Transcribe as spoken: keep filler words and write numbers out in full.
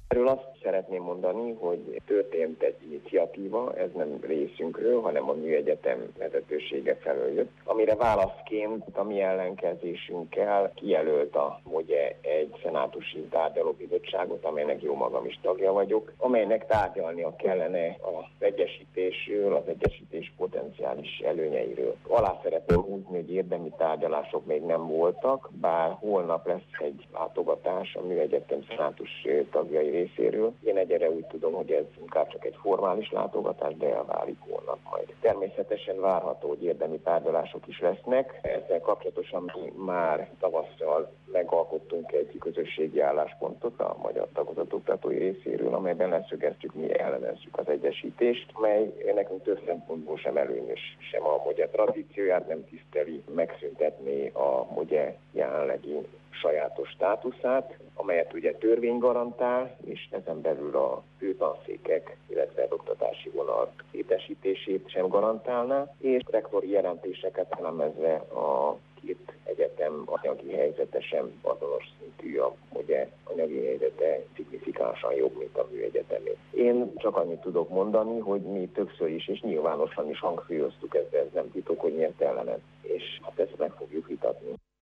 Erről azt szeretném mondani, hogy történt egy iniciatíva, ez nem részünkről, hanem a Műegyetem vezetősége felől jött, amire válaszként a mi ellenkezésünkkel kijelölt a MOGYE egy szenátusi tárgyalóbizottságot, amelynek jó magam is tagja vagyok, amelynek tárgyalnia kellene az egyesítésről, az egyesítés potenciális előnyeiről. Alá szeretném húzni, hogy érdemi tárgyalások még nem voltak, bár holnap lesz egy látogatás a Műegyetem szenátus tagjai részéről. Én egyre úgy tudom, hogy ez inkább csak egy formális látogatás, de elválik holnap majd. Természetesen várható, hogy érdemi tárgyalások is lesznek. Ezzel kapcsolatosan mi már tavasszal megalkottunk egy közösségi álláspontot a Magyar Tagozatoktatói részéről, amelyben leszögeztük, mi ellenezzük az egyesítést, mely nekünk több szempontból sem előnyös, sem a MOGYE tradícióját nem tiszteli, megszüntetni a MOGYE jelenlegi sajátos státuszát, amelyet ugye törvény garantál, és ezen belül a főtanszékek, illetve az oktatási vonal létesítését sem garantálná, és rektori jelentéseket elemezve a két egyetem anyagi helyzete sem azonos szintű, a MOGYE anyagi helyzete szignifikánsan jobb, mint a Műegyetemé. Én csak annyit tudok mondani, hogy mi többször is, és nyilvánosan is hangsúlyoztuk, ez, ez nem titok, hogy miért ellenet, és hát ezt meg fogjuk vitatni.